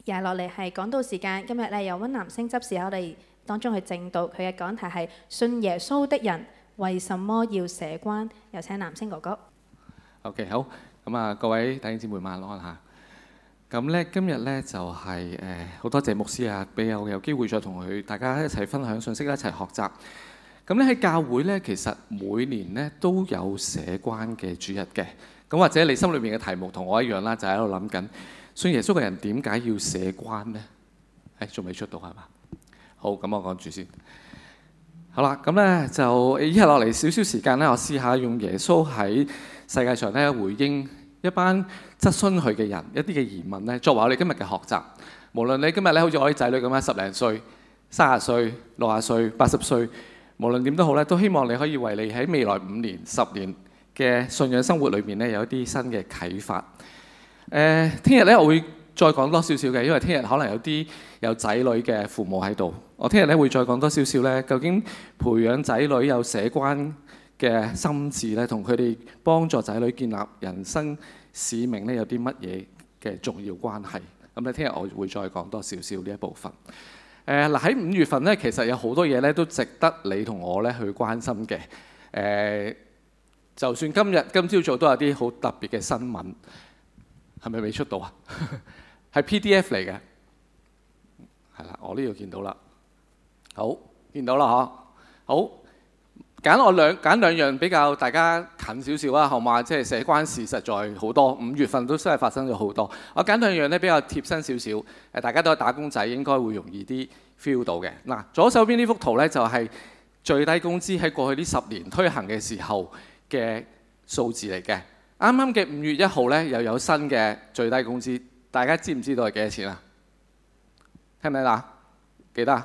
接落嚟係講道時間，今日咧由溫南星執事喺我哋當中去證道，佢嘅講題係信耶穌的人為什麼要寫關？有請南星哥哥。 OK， 好，咁啊，各位弟兄姊妹晚安嚇。咁咧今日咧就係好多謝牧師啊，俾我有機會再同大家一齊分享信息，一齊學習。咁咧喺教會咧，其實每年咧都有寫關嘅主日嘅。咁或者你心裏面嘅題目同我一樣啦，就喺度諗緊信耶穌嘅人點解要寫關呢？仲未出到係嘛？好，咁我講住先。好啦，咁咧就以下落嚟少少時間咧，我試下用耶穌喺世界上咧回應一班質詢佢嘅人一啲嘅疑問咧，作為我哋今日嘅學習。無論你今日咧好似我啲仔女咁樣10零歲、30歲、60歲、80歲，無論點都好咧，都希望你可以為你喺未來5年、10年嘅信仰生活裏面咧有一啲新嘅啟發。聽日咧我會再講多少少嘅，因為聽日可能有啲有仔女嘅父母喺度。我聽日咧會再講多少少咧，究竟培養仔女有寫關嘅心志咧，同佢哋幫助仔女建立人生使命咧，有啲乜嘢嘅重要關係？咁咧聽日我會再講多少少呢一部分。嗱喺5月份咧，其實有好多嘢咧都值得你同我咧去關心嘅。就算今朝早都有啲好特別嘅新聞。係咪未出到啊？係 PDF 嚟嘅，係啦，我呢度見到啦。好，見到啦嗬。好，揀兩樣比較大家近少少啊，好嘛？即係寫關事實在好多，5月份都真係發生咗好多。我揀兩樣咧比較貼身少少，大家都係打工仔，應該會容易啲 feel 到嘅。嗱，左手邊呢幅圖咧就係最低工資喺過去呢10年推行嘅時候嘅數字嚟嘅。啱啱嘅5月1號咧，又有新嘅最低工資，大家知唔知道係幾多錢啊？聽唔聽到？記得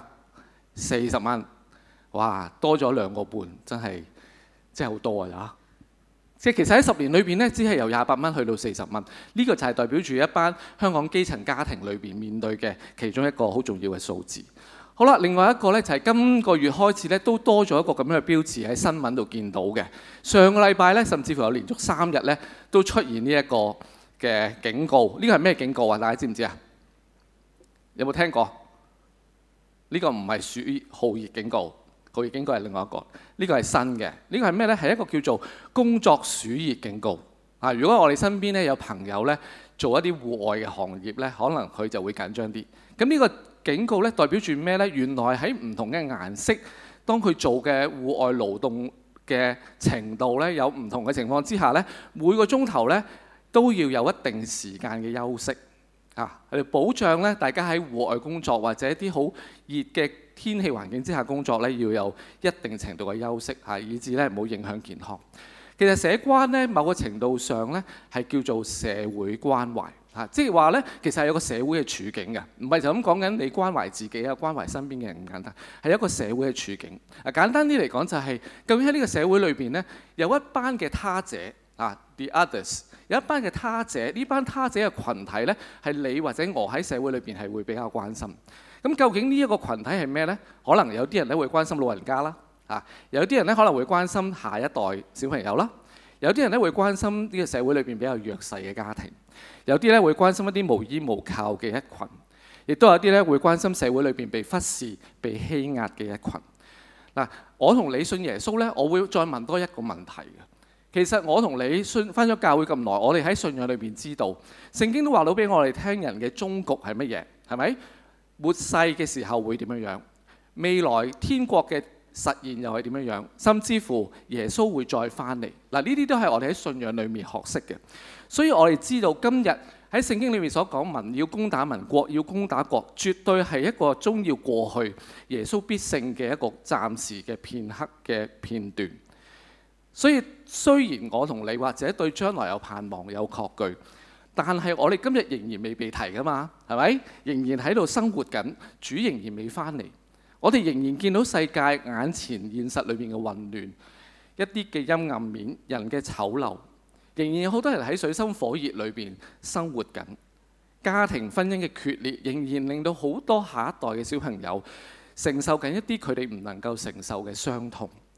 40蚊，哇，多咗2個半，真係好多啊！即係其實喺10年裏邊咧，只係由28蚊去到40蚊，呢個就係代表住一班香港基層家庭裏邊面對嘅其中一個好重要嘅數字。好啦，另外一個咧就係今個月開始咧都多咗一個咁樣嘅標誌喺新聞度見到嘅。上個禮拜咧，甚至乎有連續3日咧都出現呢一個嘅警告。呢個係咩警告啊？大家知唔知啊？有冇聽過？呢個唔係暑酷熱警告，酷熱警告係另外一個。呢個係新嘅。呢個係咩咧？係一個叫做工作暑熱警告。啊，如果我哋身邊咧有朋友咧做一啲戶外嘅行業咧，可能佢就會緊張啲。咁呢個警告咧代表住咩咧？原來喺唔同嘅顏色，當佢做嘅戶外勞動嘅程度咧有唔同嘅情況之下咧，每個鐘頭咧都要有一定時間嘅休息啊，嚟保障咧大家喺戶外工作或者一啲好熱嘅天氣環境之下工作咧，要有一定程度嘅休息嚇，以至咧唔好影響健康。其實寫關咧某個程度上咧係叫做社會關懷。即係話咧，其實係有個社會嘅處境嘅，唔係就咁講緊你關懷自己啊，關懷身邊嘅人咁簡單，係一個社會嘅處境。簡單啲嚟講就係，究竟喺呢個社會裏邊咧，有一班嘅他者，the others， 有一班嘅他者，呢班他者嘅群體咧，係你或者我喺社會裏邊係會比較關心。咁究竟呢一個群體係咩咧？可能有啲人咧會關心老人家啦，有啲人咧可能會關心下一代小朋友啦，有啲人咧會關心呢個社會裏邊比較弱勢嘅家庭。有啲咧會關心一啲無依無靠嘅一群，亦都有啲咧會關心社會裏邊被忽視、被欺壓嘅一群。嗱，我同你信耶穌咧，我會再問多一個問題嘅。其實我同你返咗教會咁耐，我哋喺信仰裏邊知道，聖經都話到俾我哋聽人嘅終局係乜嘢？係咪？末世嘅時候會點樣樣？未來天國嘅實現又係點樣樣？甚至乎耶穌會再返嚟。嗱，呢啲都係我哋喺信仰裏面學識嘅。所以我哋知道今日喺聖經裏面所講民要攻打民，國要攻打國，絕對係一個終要過去，耶穌必勝嘅一個暫時嘅片刻嘅片段。所以雖然我同你或者對將來有盼望有確據，但係我哋今日仍然未被提㗎嘛，係咪？仍然喺度生活緊，主仍然未返嚟。我哋仍然見到世界眼前現實裏面嘅混亂，一啲嘅陰暗面，人嘅醜陋。仍然有好多人喺水深火熱裏邊生活緊，家庭婚姻嘅決裂，仍然令到好多下一代嘅小朋友承受緊一啲佢哋唔能夠承受嘅傷痛，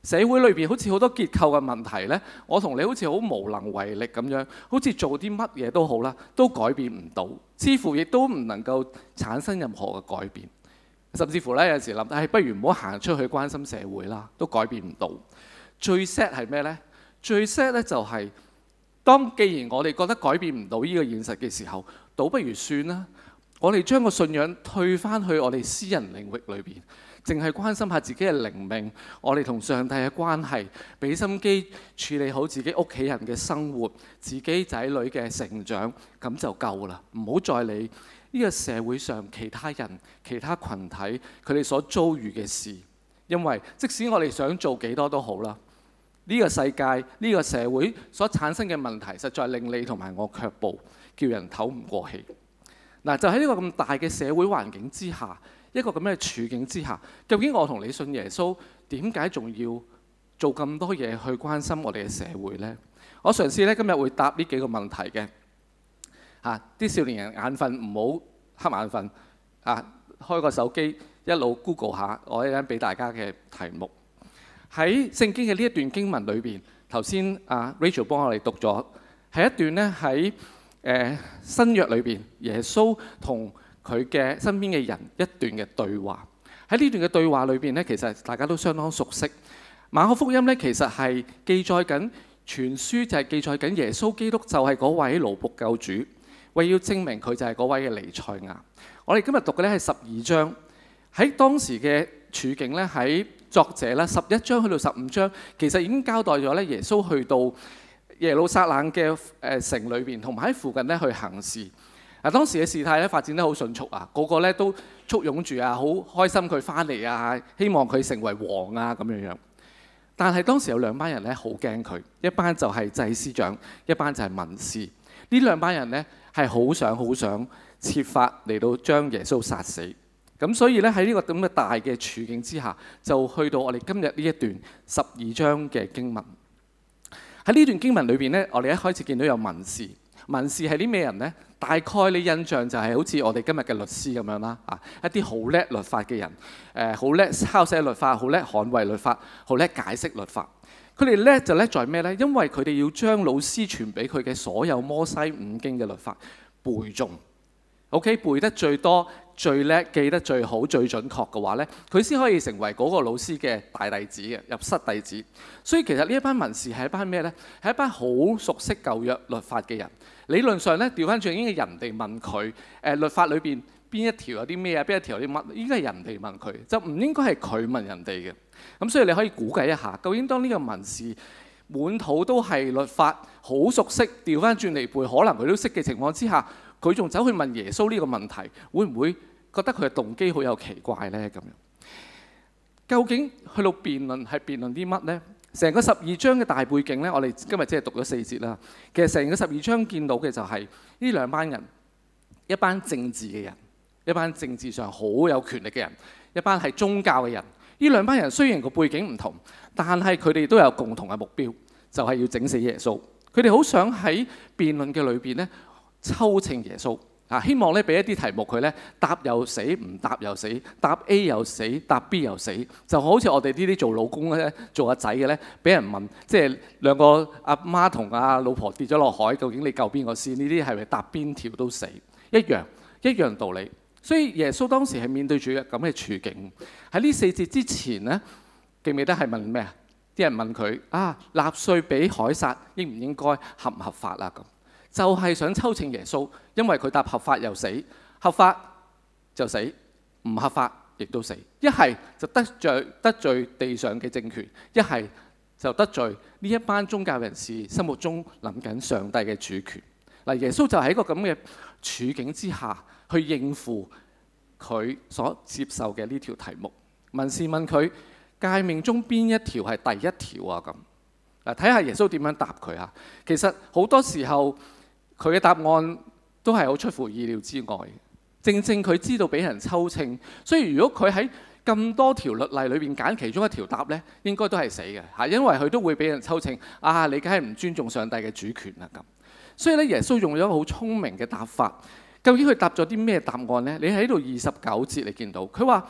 社會裏邊好似好多結構嘅問題呢，我同你好似好無能為力咁樣，好似做啲乜嘢都好啦，都改變唔到，似乎亦都唔能夠產生任何嘅改變。甚至乎呢，有時諗，不如唔好行出去關心社會啦，都改變唔到。最 sad 係咩呢？最 sad 呢就係，既然我哋覺得改變唔到呢個現實嘅時候，倒不如算啦。我哋將個信仰退翻去我哋私人領域裏邊，淨係關心下自己嘅靈命，我哋同上帝嘅關係，俾心機處理好自己屋企人嘅生活，自己仔女嘅成長，咁就夠啦。唔好再理呢個社會上其他人、其他群體佢哋所遭遇嘅事，因為即使我哋想做幾多都好啦，呢個世界、呢個社會所產生嘅問題，實在令你同埋我卻步，叫人唞唔過氣。嗱，就喺呢個咁大嘅社會環境之下，一個咁嘅處境之下，究竟我同你信耶穌，點解仲要做咁多嘢去關心我哋嘅社會呢？我嘗試咧今日會答呢幾個問題嘅。啲少年人眼瞓唔好瞌眼瞓，開個手機一路 Google 下，我一陣俾大家嘅題目。喺聖經嘅呢一段經文裏邊，頭先Rachel 幫我哋讀咗，係一段呢喺新約裏邊，耶穌同佢嘅身邊嘅人一段嘅對話。喺呢段嘅對話裏邊呢，其實大家都相當熟悉。馬可福音呢，其實係記載緊全書，就係記載緊耶穌基督就係嗰位奴僕救主，為要證明佢就係嗰位嘅彌賽亞。我哋今日讀嘅呢係12章，喺當時嘅處境呢，喺作者咧11章去到15章，其實已經交代咗咧耶穌去到耶路撒冷嘅城裏邊，同埋喺附近咧去行事。當時嘅事態咧發展得好迅速啊，個個咧都簇擁住啊，好開心佢翻嚟啊，希望佢成為王啊咁樣樣。但係當時有兩班人咧好驚佢，一班就係祭司長，一班就係文士。呢兩班人咧係好想設法嚟到將耶穌殺死。咁所以咧喺呢個咁嘅大嘅處境之下，就去到我哋今日呢一段12章嘅經文。喺呢段經文裏邊咧，我哋一開始見到有文士。文士係啲咩人呢？大概你印象就係好似我哋今日嘅律師咁樣啦，一啲好叻律法嘅人，好叻抄寫律法，好叻捍衛律法，好叻解釋律法。佢哋叻就叻在咩呢？因為佢哋要將老師傳俾佢嘅所有摩西五經嘅律法背誦。OK， 背得最多、最叻、記得最好、最準確嘅話呢，佢先可以成為嗰個老師嘅大弟子嘅入室弟子。所以其實呢一班文士係一班咩呢？係一班好熟悉舊約律法嘅人。理論上呢，調翻轉應該人哋問佢，律法裏邊邊一條有啲咩啊？邊一條有啲乜？應該係人哋問佢，就唔應該係佢問人哋嘅。咁所以你可以估計一下，究竟當呢個文士滿肚都係律法，好熟悉，調翻轉嚟背，可能佢都識嘅情況之下，佢仲走去問耶穌呢個問題，會唔會覺得佢嘅動機好有奇怪呢？咁樣究竟去到辯論係辯論啲乜呢？成個12章嘅大背景呢，我哋今日只係讀咗4節啦。其實成個12章見到嘅就係呢兩班人，一班政治嘅人，一班政治上好有權力嘅人，一班係宗教嘅人。呢兩班人雖然個背景唔同，但係佢哋都有共同嘅目標，就係要整死耶穌。佢哋好想喺辯論嘅裏邊呢，抽秤耶穌，希望咧俾一啲題目佢咧答又死，唔答又死，答 A 又死，答 B 又死，就好似我哋呢啲做老公咧、做阿仔嘅咧，俾人問，即係兩個阿媽同阿老婆跌咗落海，究竟你救邊個先？呢啲係咪答邊條都死？一樣道理。所以耶穌當時係面對住咁嘅處境。喺呢4節之前咧，記唔記得係問咩啊？啲人問佢納稅俾凱撒應唔應該，合唔合法啊？咁就係想抽秤耶穌，因為佢答合法又死，合法就死，唔合法亦都死。一係就得罪地上嘅政權，一係就得罪呢一班宗教人士心目中諗緊上帝嘅主權。嗱，耶穌就喺一個咁嘅處境之下去應付佢所接受嘅呢條題目。文士問佢誡命中邊一條係第一條啊？咁嗱，睇下耶穌點樣答佢啊。其實好多時候佢嘅答案都係好出乎意料之外。正佢知道俾人抽秤，所以如果佢喺咁多條律例裏邊揀其中一條答呢，應該都係死嘅嚇，因為佢都會俾人抽秤。你梗係唔尊重上帝嘅主權啦咁。所以咧，耶穌用咗一個好聰明嘅答法。究竟佢答咗啲咩答案呢？你喺度29節你見到佢話，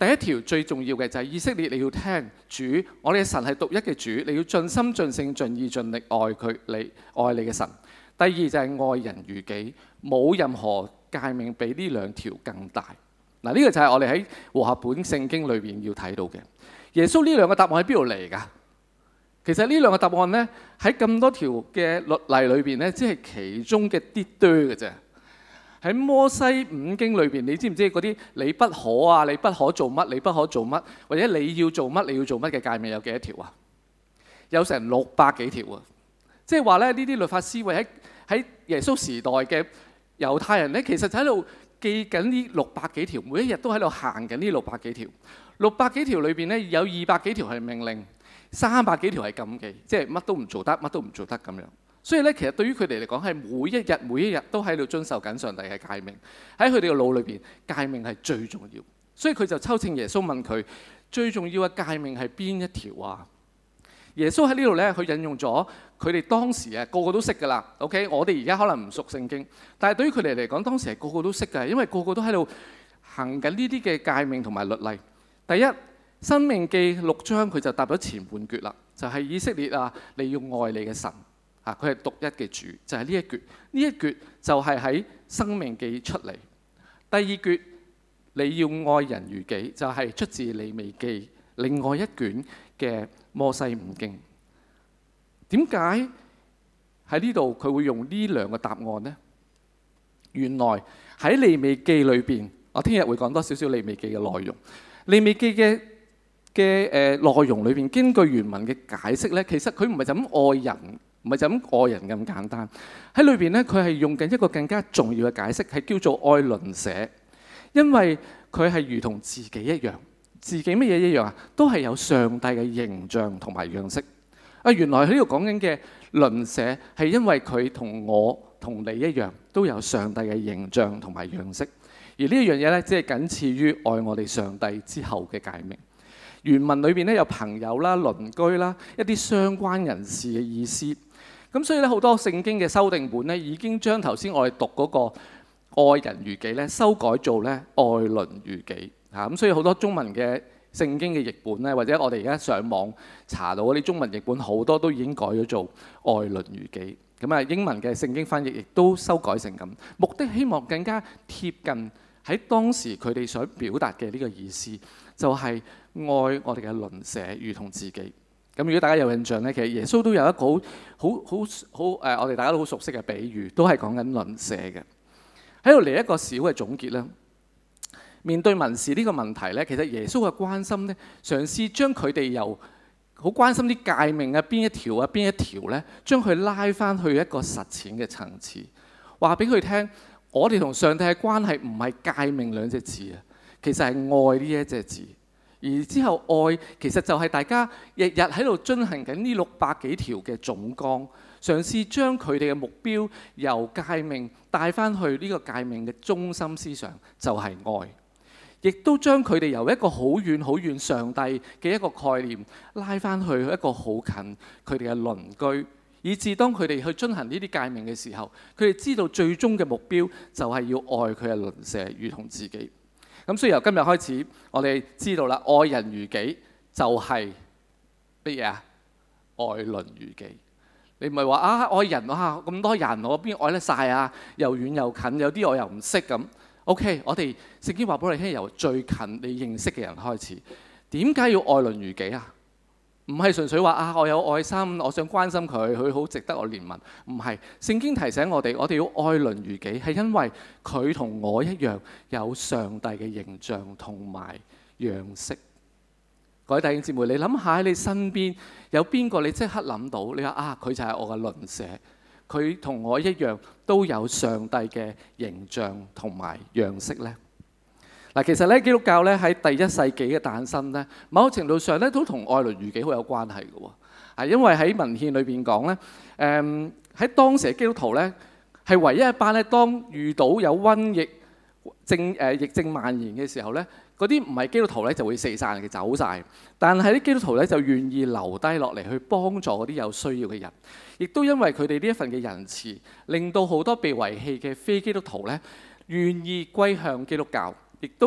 第一條最重要嘅就係以色列，你要聽主，我哋嘅神係獨一嘅主，你要盡心盡性盡意盡力愛佢，你愛你嘅神。第二就係愛人如己，冇任何誡命比呢兩條更大。嗱，呢個就係我哋喺和合本聖經裏邊要睇到嘅。耶穌呢兩個答案喺邊度嚟㗎？其實呢兩個答案呢，喺咁多條嘅律例裏邊呢，只係其中嘅啲多嘅啫。喺摩西五經裏邊，你知唔知嗰啲你不可啊、你不可做乜、你不可做乜，或者你要做乜、你要做乜嘅誡命有幾多條啊？有成600幾條啊！即係話咧，呢啲律法思維喺耶穌時代嘅猶太人呢，其實就喺度記緊呢600幾條，每一日都喺度行緊呢600幾條。600幾條裏邊呢，有200幾條係命令，300幾條係禁忌，即係乜都唔做得，乜都唔做得咁樣。所以咧，其實對於佢哋嚟講係每一日都喺度遵守緊上帝嘅誡命。喺佢哋嘅腦裏邊，誡命係最重要。所以佢就抽請耶穌問佢最重要嘅誡命係邊一條啊？耶穌喺呢度咧，佢引用咗佢哋當時啊個個都識㗎啦。OK， 我哋而家可能唔熟聖經，但係對於佢哋嚟講，當時係個個都識㗎，因為個個都喺度行緊呢啲嘅誡命同埋律例。第一，申命記6章佢就答咗前半橛啦，就係以色列啊，你要愛你嘅神。佢係獨一嘅主，就係呢一橛。呢一橛就係喺申命記出嚟。第二橛，你要愛人如己，就係出自利未記另外一卷嘅摩西五經。點解喺呢度佢會用呢兩個答案呢？原來喺利未記裏邊，我聽日會講多少少利未記嘅內容。利未記嘅內容裏邊，根據原文嘅解釋呢，其實佢唔係就咁愛人。唔係就咁愛人咁簡單，喺裏邊呢，佢係用緊一個更加重要嘅解釋，係叫做愛鄰舍，因為佢係如同自己一樣。自己乜嘢一樣啊？都係有上帝嘅形象同埋樣式。原來喺呢度講緊嘅鄰舍係因為佢同我同你一樣，都有上帝嘅形象同埋樣式。而呢一樣嘢呢，只係僅次於愛我哋上帝之後嘅誡命。原文裏邊呢，有朋友啦、鄰居啦、一啲相關人士嘅意思。咁所以咧，好多聖經嘅修訂本咧，已經將頭先我哋讀嗰個愛人如己咧，修改做咧愛鄰如己嚇。咁所以好多中文嘅聖經嘅譯本咧，或者我哋而家上網查到嗰啲中文譯本，好多都已經改咗做愛鄰如己。咁啊，英文嘅聖經翻譯亦都修改成咁，目的希望更加貼近喺當時佢哋想表達嘅呢個意思，就係愛我哋嘅鄰舍如同自己。咁如果大家有印象咧，其實耶穌都有一個我哋大家都好熟悉嘅比喻，都係講緊鄰舍嘅。喺度嚟一個小嘅總結啦。面對民事呢個問題咧，其實耶穌嘅關心咧，嘗試將佢哋由好關心啲誡命啊，邊一條咧，將佢拉翻去一個實踐嘅層次，話俾佢聽，我哋同上帝嘅關係唔係誡命兩隻字啊，其實係愛呢一隻字。而之後愛其實就係大家日日喺度遵行緊呢600幾條嘅總綱，嘗試將佢哋嘅目標由誡命帶翻去呢個誡命嘅中心思想，就係愛，亦都將佢哋由一個好遠好遠上帝嘅一個概念拉翻去一個好近佢哋嘅鄰居，以至當佢哋去遵行呢啲誡命嘅時候，佢哋知道最終嘅目標就係要愛佢嘅鄰舍如同自己。咁所以由今日開始，我哋知道啦，愛人如己就係乜嘢啊？愛鄰如己。你唔係話愛人咁多人，我邊愛得晒啊？又遠又近，有啲我又唔識咁。OK， 我哋聖經話俾我哋聽，由最近你認識嘅人開始。點解要愛鄰如己啊？唔係純粹話我有愛心，我想關心佢，佢好值得我憐憫。唔係，聖經提醒我哋，我哋要愛鄰如己，係因為佢同我一樣有上帝嘅形象同埋樣式。各位弟兄姊妹，你諗下喺你身邊有邊個你即刻諗到？你話佢就係我嘅鄰舍，佢同我一樣都有上帝嘅形象同埋樣式呢？嗱，其實咧，基督教咧喺第1世紀嘅誕生咧，某程度上咧都同愛鄰如己好有關係嘅喎。因為喺文獻裏邊講咧，喺當時嘅基督徒咧係唯一一班咧，當遇到有瘟疫疫症蔓延嘅時候咧，嗰啲唔係基督徒咧就會四散嘅走晒，但係啲基督徒咧就願意留低落嚟去幫助嗰啲有需要嘅人，亦都因為佢哋呢一份嘅仁慈，令到好多被遺棄嘅非基督徒咧願意歸向基督教。亦都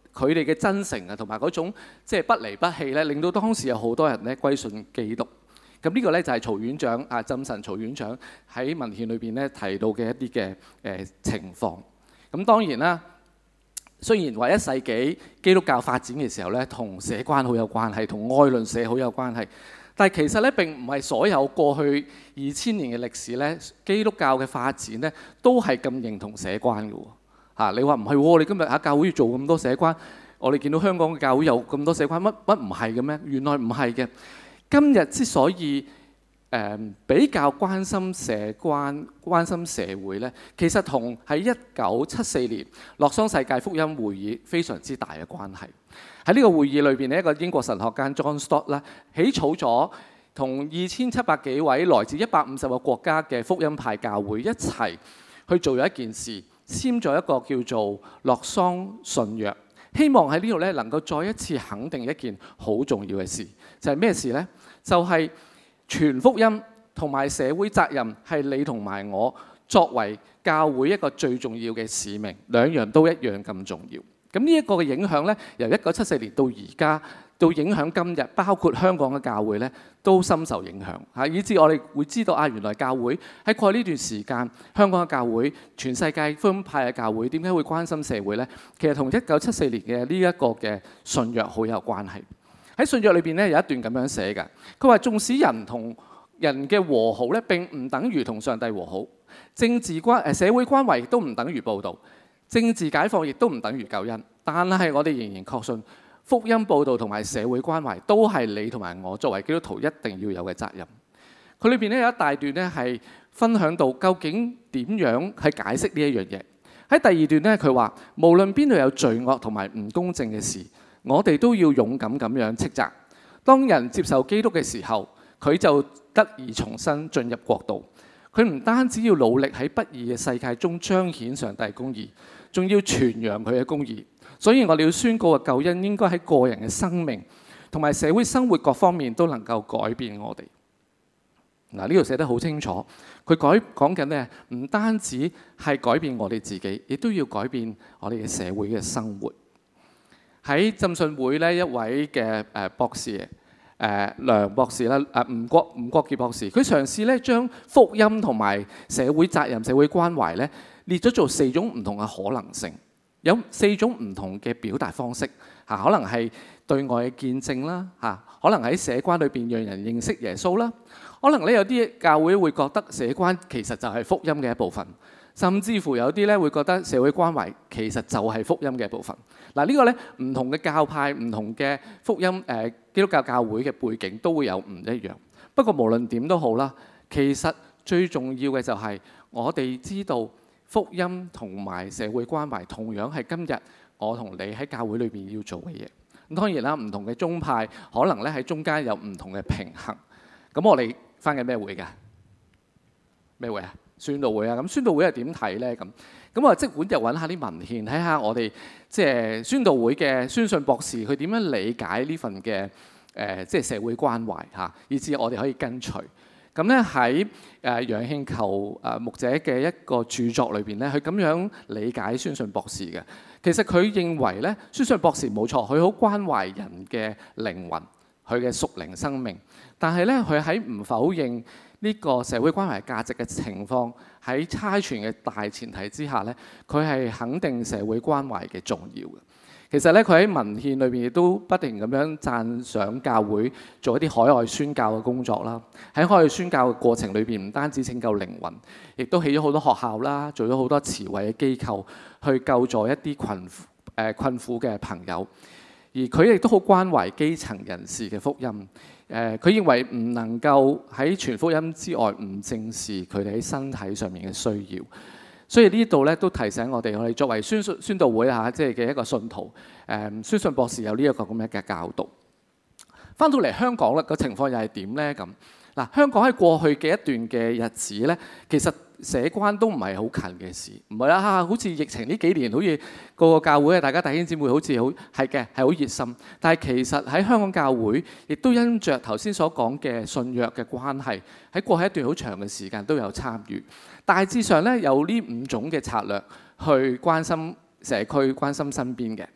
佢哋嘅真誠啊，同埋嗰種即係不離不棄咧，令到當時有好多人咧歸信基督。咁呢個咧就係曹院長啊，浸神曹院長喺文獻裏邊咧提到嘅一啲嘅情況。咁當然啦，雖然話1世紀基督教發展嘅時候咧，同社關好有關係，同愛鄰舍好有關係，但係其實咧並唔係所有過去2000年嘅歷史咧，基督教嘅發展咧都係咁認同社關嘅喎。你話唔係喎？你今日喺教會要做咁多社關，我哋見到香港嘅教會有咁多社關，乜唔係嘅咩？原來唔係嘅。今日之所以比較關心社關、關心社會咧，其實同喺1974年洛桑世界福音會議非常之大嘅關係。喺呢個會議裏邊咧，一個英國神學家 John Stott 咧起草咗同2700幾位來自150個國家嘅福音派教會一齊去做咗一件事。簽咗一個叫做洛桑信約，希望喺呢度咧能夠再一次肯定一件好重要嘅事，就係咩事呢？就係傳福音同埋社會責任係你同埋我作為教會一個最重要嘅使命，兩樣都一樣咁重要。咁呢一個嘅影響咧，由1974年到而家，到影響今日，包括香港嘅教會咧，都深受影響嚇，以至我哋會知道原來教會喺過去呢段時間，香港嘅教會、全世界福音派嘅教會點解會關心社會咧？其實同1974年嘅呢一個嘅信約好有關係。喺信約裏邊咧有一段咁樣寫嘅，佢話縱使人同人嘅和好咧，並唔等於同上帝和好；社會關懷亦都唔等於報導。政治解放亦都唔等於救恩，但係我哋仍然確信福音報導同埋社會關懷都係你同埋我作為基督徒一定要有嘅責任。佢裏邊咧有一大段咧係分享到究竟點樣去解釋呢一樣嘢。喺第2段咧，佢話無論邊度有罪惡同埋唔公正嘅事，我哋都要勇敢咁樣斥責。當人接受基督嘅時候，佢就得以重新進入國度。佢唔單止要努力喺不義嘅世界中彰顯上帝公義，仲要傳揚佢嘅公義。所以我哋要宣告嘅救恩應該喺個人嘅生命同埋社會生活各方面都能夠改變我哋。嗱，呢度寫得好清楚，佢講緊咧唔單止係改變我哋自己，亦都要改變我哋嘅社會嘅生活。喺浸信會咧一位嘅博士。梁博士啦，吳國傑博士，佢嘗試咧將福音同埋社會責任、社會關懷咧列咗做4種唔同嘅可能性，有4種唔同嘅表達方式嚇，可能係對外嘅見證啦嚇，可能喺社關裏邊讓人認識耶穌啦，可能咧有啲教會會覺得社關其實就係福音嘅一部分，甚至乎有啲咧會覺得社會關懷其實就係福音嘅一部分。嗱，呢個咧唔同嘅教派、唔同嘅福音基督教教會嘅背景都會有唔一樣。不過無論點都好啦，其實最重要嘅就係我哋知道福音同埋社會關懷同樣係今日我同你喺教會裏邊要做嘅嘢。咁當然啦，唔同嘅宗派可能咧喺中間有唔同嘅平衡。咁我哋返緊咩會㗎？咩會啊？宣道會啊！咁宣道會係點睇咧？咁我即管就揾下啲文獻，睇下我哋即係宣道會嘅宣信博士佢點樣理解呢份嘅即係社會關懷嚇，以至我哋可以跟隨。咁咧喺楊慶球牧者嘅一個著作裏邊咧，佢咁樣理解宣信博士嘅。其實佢認為咧，宣信博士冇錯，佢好關懷人嘅靈魂，佢嘅屬靈生命。但係咧，佢喺唔否認呢個社會關懷價值嘅情況，喺差傳嘅大前提之下咧，佢係肯定社會關懷嘅重要嘅。其實咧，佢喺文獻裏邊亦都不停咁樣讚賞教會做一啲海外宣教嘅工作啦。喺海外宣教嘅過程裏邊，唔單止拯救靈魂，亦都起咗好多學校啦，做咗好多慈惠嘅機構去救助一啲困苦嘅朋友。而佢亦都好關懷基層人士嘅福音。佢認為唔能夠喺傳福音之外唔正視佢哋喺身體上面嘅需要，所以呢度咧都提醒我哋作為宣道會嚇，即係嘅一個信徒，宣信博士有呢一個咁樣嘅教導。翻到嚟香港啦，個情況又係點咧？咁嗱，香港喺過去嘅一段嘅日子咧，其實社關都唔係好近嘅事，唔係啦，好似疫情呢幾年，好似個個教會啊，大家弟兄姊妹好似好係嘅，係好熱心。但係其實喺香港教會，亦都因着頭先所講嘅信約嘅關係，喺過去一段好長嘅時間都有參與。大致上咧有呢5種嘅策略去關心社區、關心身邊嘅。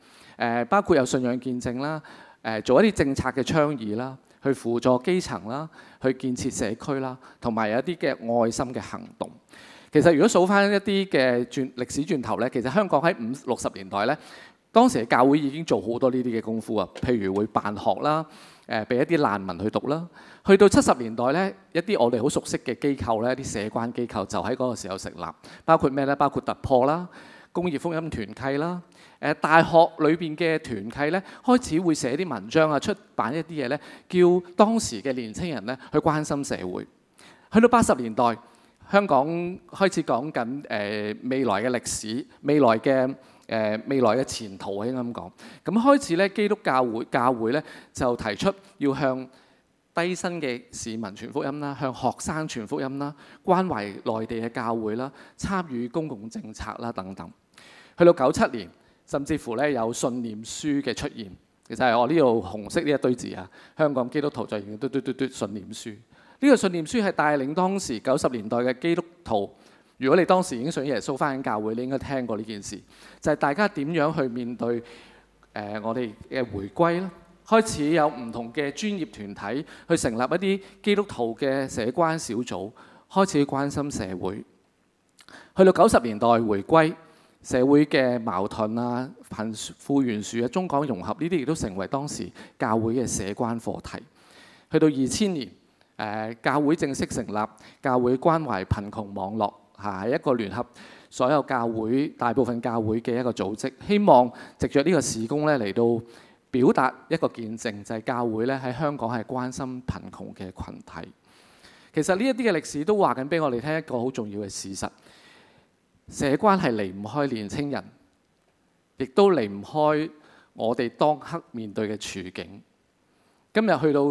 包括有信仰見證啦，做一啲政策嘅倡議啦，去輔助基層啦，去建設社區啦，同埋有一啲嘅愛心嘅行動。其實如果數翻一啲嘅歷史轉頭咧，其實香港喺50、60年代咧，當時嘅教會已經做好多呢啲嘅功夫啊，譬如會辦學啦，俾一啲難民去讀啦。去到70年代咧，一啲我哋好熟悉嘅機構咧，一啲社關機構就喺嗰個時候成立，包括咩咧？包括突破啦、工業福音團契啦。大學裏邊嘅團契咧，開始會寫啲文章啊，出版一啲嘢咧，叫當時嘅年青人咧去關心社會。去到80年代，香港開始講緊未來嘅歷史、未來嘅前途，應該咁講。咁開始咧，基督教會咧就提出要向低薪嘅市民傳福音啦，向學生傳福音啦，關懷內地嘅教會啦，參與公共政策啦等等。去到97年，甚至乎咧有信念書嘅出現，其實係我呢度紅色呢一堆字啊，香港基督徒就用信念書。呢個信念書係帶領當時90年代嘅基督徒。如果你當時已經信耶穌返緊教會，你應該聽過呢件事，就係大家點樣去面對我哋嘅回歸啦。開始有唔同嘅專業團體去成立一啲基督徒嘅社關小組，開始關心社會。去到90年代回歸，社會嘅矛盾啊、貧富懸殊啊、中港融合呢啲亦都成為當時教會嘅社關課題。去到2000年，教會正式成立教會關懷貧窮網絡，係一個聯合所有教會、大部分教會嘅一個組織，希望藉着呢個事工咧嚟到表達一個見證，就係教會咧喺香港係關心貧窮嘅群體。其實呢一啲嘅歷史都話緊俾我哋聽一個好重要嘅事實：社關係離唔開年青人，亦都離唔開我哋當刻面對嘅處境。今日去到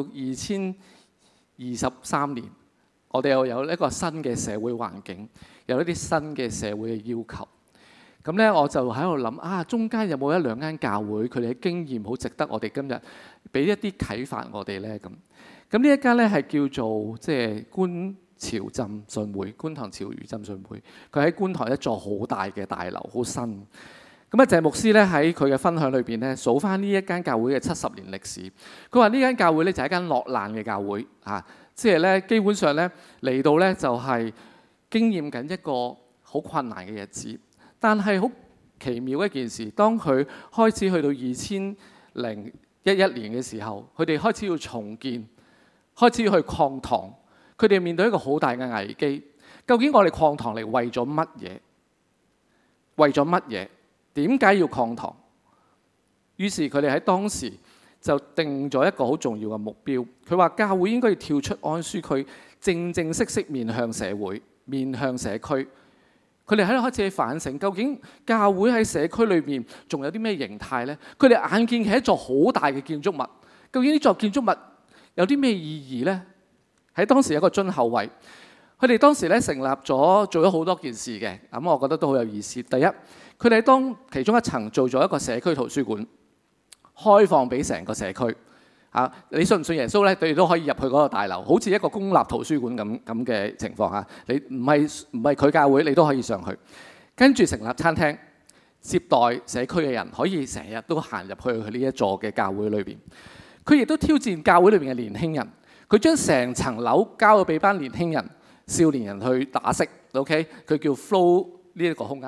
2023年，我哋又有一個新嘅社會環境，有一啲新嘅社會嘅要求。咁咧，我就喺度諗中間有冇一兩間教會佢哋嘅經驗好值得我哋今日俾一啲啟發我哋咧？咁呢一間咧係叫做觀潮浸信會，觀塘潮語浸信會。佢喺觀塘一座好大嘅大樓，好新。咁謝牧師咧喺佢嘅分享裏邊咧數翻呢一間教會嘅70年歷史。佢話呢間教會咧就係一間落難嘅教會啊，基本上咧嚟到咧就係經驗緊一個好困難嘅日子。但係好奇妙一件事，當佢開始去到2011年嘅時候，佢哋開始要重建，開始要去擴堂。佢哋面對一個好大嘅危機。究竟我哋擴堂嚟為咗乜嘢？為咗乜嘢？點解要擴堂？於是佢哋喺當時就定咗一個好重要嘅目標。佢話教會應該要跳出安舒區，正式面向社會，面向社區。佢哋喺度開始反省，究竟教會喺社區裏面仲有啲咩形態呢？佢哋眼見係一座好大嘅建築物，究竟呢座建築物有啲咩意義呢？喺當時有一個樽後位，佢哋當時咧成立咗，做咗好多件事嘅。咁我覺得都好有意思。第一，佢哋當其中一層做咗一個社區圖書館，開放俾成個社區。你信唔信耶穌咧？你都可以入去嗰個大樓，好似一個公立圖書館咁嘅情況嚇。你唔係佢教會，你都可以上去。跟住成立餐廳，接待社區嘅人，可以成日都行入去呢一座嘅教會裏邊。佢亦都挑戰教會裏邊嘅年輕人，佢將成層樓交咗俾班年輕人、少年人去打骰。OK， 佢叫 Flow 呢一個空間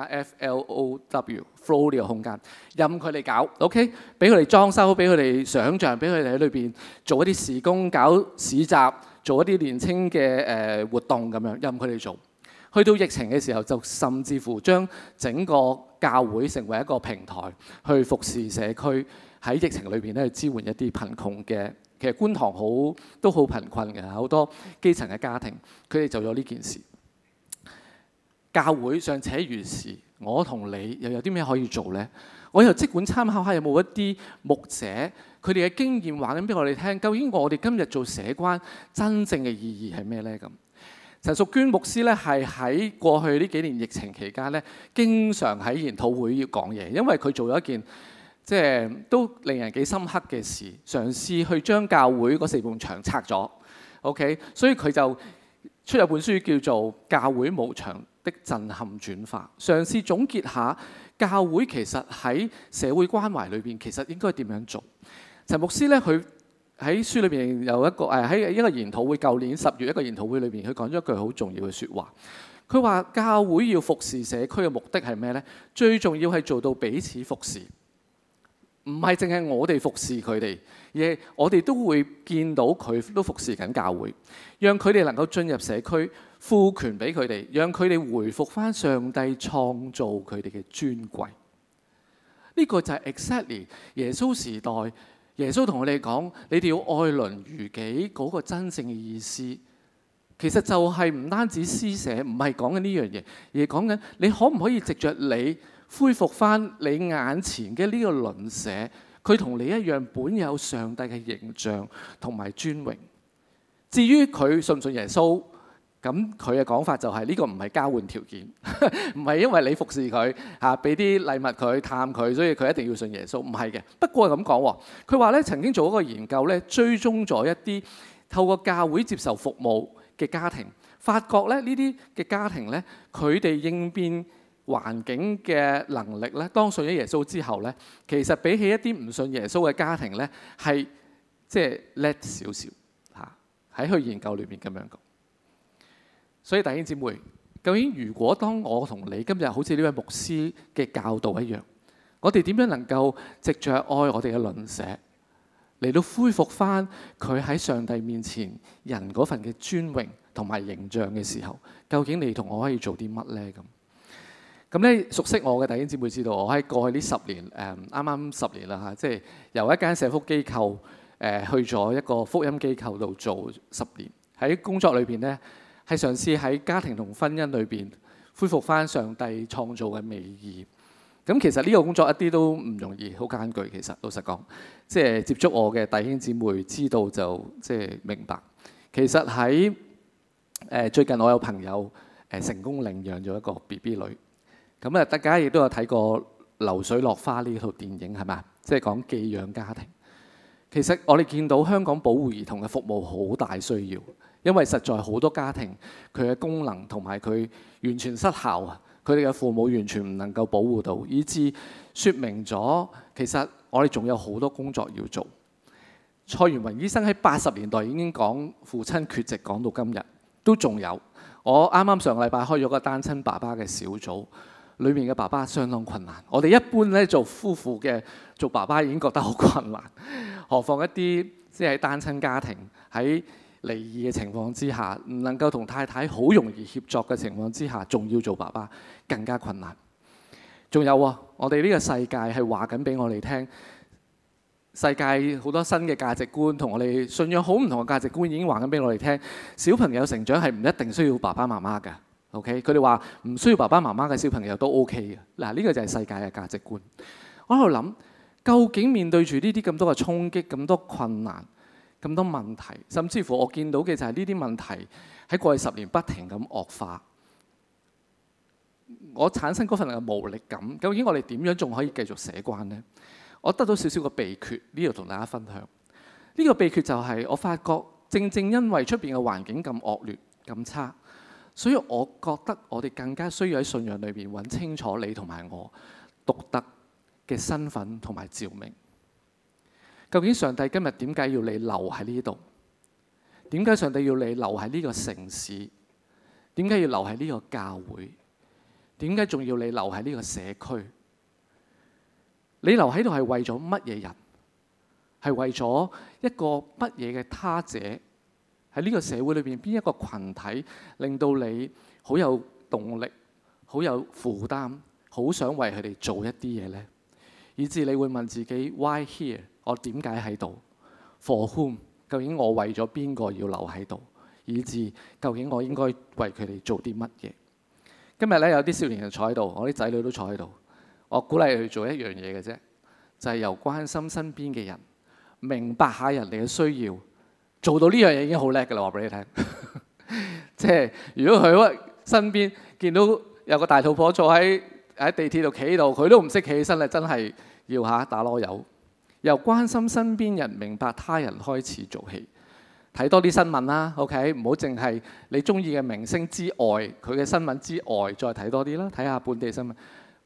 ，FLOW，Flow 呢個空間，任佢哋搞。OK， 俾佢哋裝修，俾佢哋想像，俾佢哋喺裏邊做一啲事工，搞市集，做一啲年青嘅活動咁樣，任佢哋做。去到疫情嘅時候，就甚至乎將整個教會成為一個平台，去服侍社區，喺疫情裏邊咧去支援一啲貧窮嘅。其實觀塘都好貧困嘅，好多基層嘅家庭，佢哋做咗呢件事。教會尚且如是，我同你又有啲咩可以做呢？我又即管參考下有冇一啲牧者佢哋嘅經驗話緊俾我哋聽，究竟我哋今日做社關真正嘅意義係咩呢？咁陳淑娟牧師咧係喺過去呢幾年疫情期間咧，經常喺研討會要講嘢，因為佢做咗一件都令人幾深刻嘅事，嘗試去將教會嗰4埲牆拆咗。OK， 所以佢就出咗本書叫做《教會無牆的震撼轉化》，嘗試總結下教會其實喺社會關懷裏邊，其實應該點樣做？陳牧師咧，佢喺書裏邊有一個喺一個研討會，舊年10月一個研討會裏邊，佢講咗一句好重要嘅説話。佢話教會要服侍社區嘅目的係咩呢？最重要係做到彼此服侍，唔係淨係我哋服侍佢哋，而係我哋都會見到佢都服侍緊教會，讓佢哋能夠進入社區，賦權俾佢哋，讓佢哋回復翻上帝創造佢哋嘅尊貴。呢個就係 exactly 耶穌時代，耶穌同我哋講，你哋要愛鄰如己嗰個真正嘅意思。其實就係唔單止施捨，唔係講緊呢樣嘢，而係講緊你可唔可以藉着你恢復翻你眼前嘅呢個鄰舍，佢同你一樣本有上帝嘅形象同埋尊榮。至於佢信唔信耶穌，咁佢嘅講法就係呢個唔係交換條件，唔係因為你服侍佢嚇，俾啲禮物佢探佢，所以佢一定要信耶穌，唔係嘅。不過咁講喎，佢話咧曾經做一個研究咧，追蹤咗一啲透過教會接受服務嘅家庭，發覺咧呢啲嘅家庭咧，佢哋應變環境嘅能力咧，當信咗耶穌之後咧，其實比起一啲唔信耶穌嘅家庭咧，係即係叻少少嚇。喺佢研究裏邊咁樣講。所以弟兄姊妹，究竟如果當我同你今日好似呢位牧師嘅教導一樣，我哋點樣能夠藉着愛我哋嘅鄰舍，嚟到恢復翻佢喺上帝面前人嗰份嘅尊榮同埋形象嘅時候，究竟你同我可以做啲乜呢？咁咧，熟悉我嘅弟兄姊妹知道，我喺過去呢10年，啱啱10年啦嚇，即係由一間社福機構去咗一個福音機構度做10年，喺工作裏邊咧，係嘗試喺家庭同婚姻裏邊恢復翻上帝創造嘅美意。咁其實呢個工作一啲都唔容易，好艱巨。其實老實講，即係接觸我嘅弟兄姊妹知道就即係明白。其實喺最近我有朋友成功領養咗一個 BB 女。咁大家亦都有睇過《流水落花》呢套電影係咪？即係講寄養家庭。其實我哋見到香港保護兒童嘅服務好大需要，因為實在好多家庭佢嘅功能同埋佢完全失效啊！佢哋嘅父母完全唔能夠保護到，以致説明咗其實我哋仲有好多工作要做。蔡元雲醫生喺80年代已經講父親缺席，講到今日都仲有。我啱啱上個禮拜開咗個單親爸爸嘅小組，裏面嘅爸爸相當困難。我哋一般咧做夫婦嘅做爸爸已經覺得好困難，何況一啲即係單親家庭喺離異嘅情況之下，唔能夠同太太好容易協作嘅情況之下，仲要做爸爸更加困難。仲有啊，我哋呢個世界係話緊俾我哋聽，世界好多新嘅價值觀同我哋信仰好唔同嘅價值觀已經話緊俾我哋聽，小朋友成長係唔一定需要爸爸媽媽㗎。OK， 佢哋話唔需要爸爸媽媽嘅小朋友都 OK 嘅。嗱，呢個就係世界嘅價值觀。我喺度諗，究竟面對住呢啲咁多嘅衝擊、咁多困難、咁多問題，甚至乎我見到嘅就係呢啲問題喺過去10年不停咁惡化，我產生嗰份嘅無力感。究竟我哋點樣仲可以繼續社關呢？我得到少少嘅秘訣，呢度同大家分享。呢個秘訣就係我發覺，正正因為出邊嘅環境咁惡劣、咁差，所以我覺得我哋更加需要喺信仰裏邊揾清楚你同埋我獨特嘅身份同埋召命。究竟上帝今日點解要你留喺呢度？點解上帝要你留喺呢個城市？點解要留喺呢個教會？點解仲要你留喺呢個社區？你留喺度係為咗乜嘢人？係為咗一個乜嘢嘅他者？喺呢個社會裏邊，邊一個群體令到你好有動力、好有負擔、好想為佢哋做一啲嘢呢？以至你會問自己 Why here？ 我點解喺度 ？For whom？ 究竟我為咗邊個要留喺度？以至究竟我應該為佢哋做啲乜嘢？今日咧有啲少年人坐喺度，我啲仔女都坐喺度。我鼓勵佢去做一樣嘢嘅啫，就係由關心身邊嘅人，明白下人哋嘅需要，做到呢樣嘢已經好叻㗎啦！話俾你聽，即係如果佢身邊見到有個大肚婆坐喺地鐵度企喺度，佢都唔識企起身咧，真係要打籮柚。由關心身邊人、明白他人開始做起，睇多啲新聞啦。OK， 唔好淨係你中意嘅明星之外，佢嘅新聞之外，再睇多啲啦，睇下本地新聞。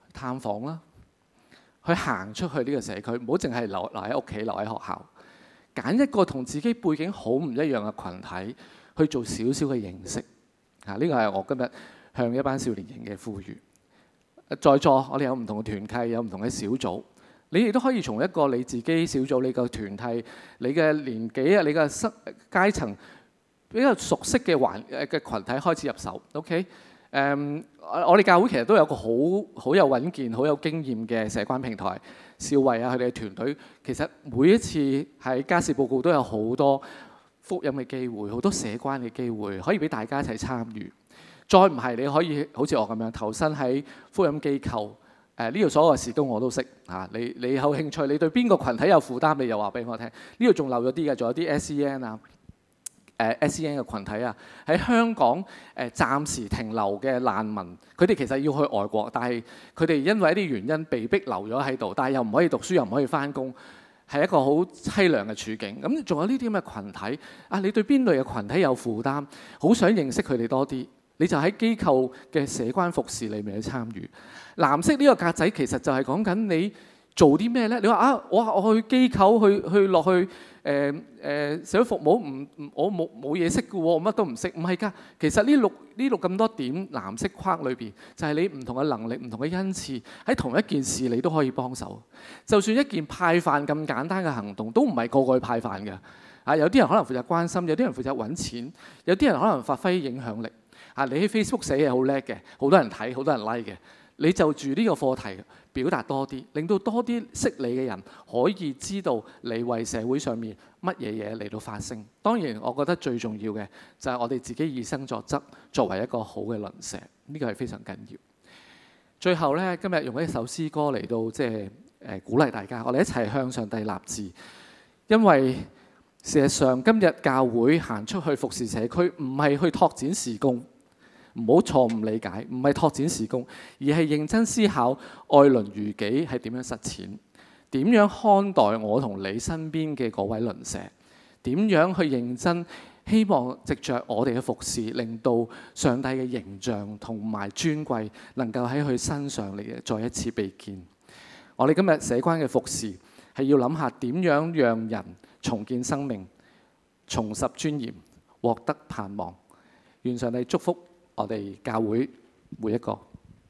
探訪啦，去行出去呢個社區，唔好淨係留喺屋企、留喺學校，揀一個同自己背景好唔一樣嘅群體去做少少嘅認識。呢個係我今日向一班少年營嘅呼籲。在座我哋有唔同嘅團契，有唔同嘅小組，你亦都可以從一個你自己小組、你個團契、你嘅年紀啊、你嘅階層比較熟悉嘅群體開始入手。OK，我哋教會其實都有個好有穩健、好有經驗嘅社關平台，少慧啊佢哋嘅團隊，其實每一次喺家事報告都有好多福音嘅機會，好多社關嘅機會，可以俾大家一齊參與。再唔係，你可以好似我咁樣投身喺福音機構。呢度所有嘅事工我都識嚇。你有興趣，你對邊個群體有負擔，你又話俾我聽。呢度仲漏咗啲嘅，仲有啲 SEN 啊、SEN 嘅群體啊，喺香港暫時停留嘅難民，佢哋其實要去外國，但係佢哋因為一啲原因被逼留咗喺度，但係又唔可以讀書，又唔可以返工，係一個好凄涼嘅處境。咁仲有呢啲咁嘅群體啊，你對邊類嘅群體有負擔，好想認識佢哋多啲，你就喺機構嘅社關服侍裏面去參與。藍色呢個格仔其實就係講緊你做啲咩呢？你話啊，我去機構去落去社會服務，我冇嘢識嘅喎，我乜都唔識。唔係㗎，其實呢六咁多點藍色框裏邊，就係你唔同嘅能力、唔同嘅恩賜，喺同一件事你都可以幫手。就算一件派飯咁簡單嘅行動，都唔係個個去派飯嘅。有啲人可能負責關心，有啲人負責揾錢，有啲人可能發揮影響力。你喺 Facebook 寫嘢好叻嘅，好多人睇，好多人 like 嘅。你就住呢個課題表達多啲，令到多啲識你嘅人可以知道你為社會上面乜嘢嘢嚟到發聲。當然，我覺得最重要嘅就係我哋自己以身作則，作為一個好嘅鄰舍，呢個係非常緊要。最後呢，今日用一首詩歌嚟到鼓勵大家，我哋一齊向上帝立志，因為事實上今日教會行出去服侍社區，唔係去拓展事工。唔好錯誤理解，唔係拓展事工，而係認真思考愛鄰如己係點樣實踐，點樣看待我同你身邊嘅嗰位鄰舍，點樣去認真希望藉着我哋嘅服侍，令到上帝嘅形象同埋尊貴能夠喺佢身上嚟再一次被見。我哋今日社關嘅服侍係要諗下點樣讓人重建生命、重拾尊嚴、獲得盼望。願上帝祝福我哋教會每一個。